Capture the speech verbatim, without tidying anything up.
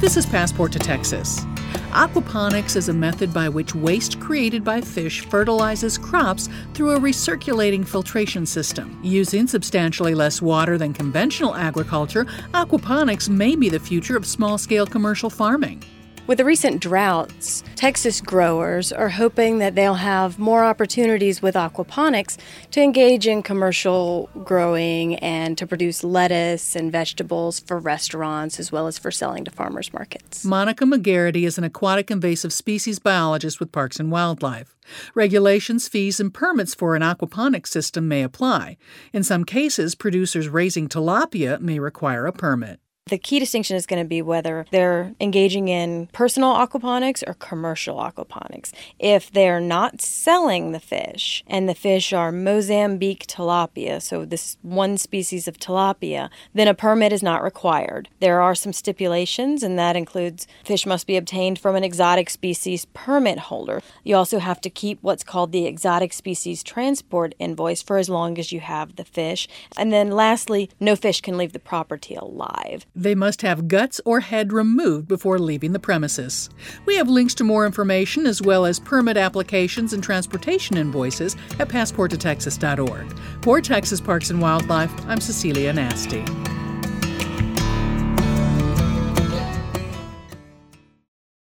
This is Passport to Texas. Aquaponics is a method by which waste created by fish fertilizes crops through a recirculating filtration system. Using substantially less water than conventional agriculture, aquaponics may be the future of small-scale commercial farming. With the recent droughts, Texas growers are hoping that they'll have more opportunities with aquaponics to engage in commercial growing and to produce lettuce and vegetables for restaurants as well as for selling to farmers markets. Monica McGarity is an aquatic invasive species biologist with Parks and Wildlife. Regulations, fees, and permits for an aquaponics system may apply. In some cases, producers raising tilapia may require a permit. The key distinction is going to be whether they're engaging in personal aquaponics or commercial aquaponics. If they're not selling the fish and the fish are Mozambique tilapia, so this one species of tilapia, then a permit is not required. There are some stipulations, and that includes fish must be obtained from an exotic species permit holder. You also have to keep what's called the exotic species transport invoice for as long as you have the fish. And then lastly, no fish can leave the property alive. They must have guts or head removed before leaving the premises. We have links to more information as well as permit applications and transportation invoices at passport to texas dot org. For Texas Parks and Wildlife, I'm Cecilia Nasty.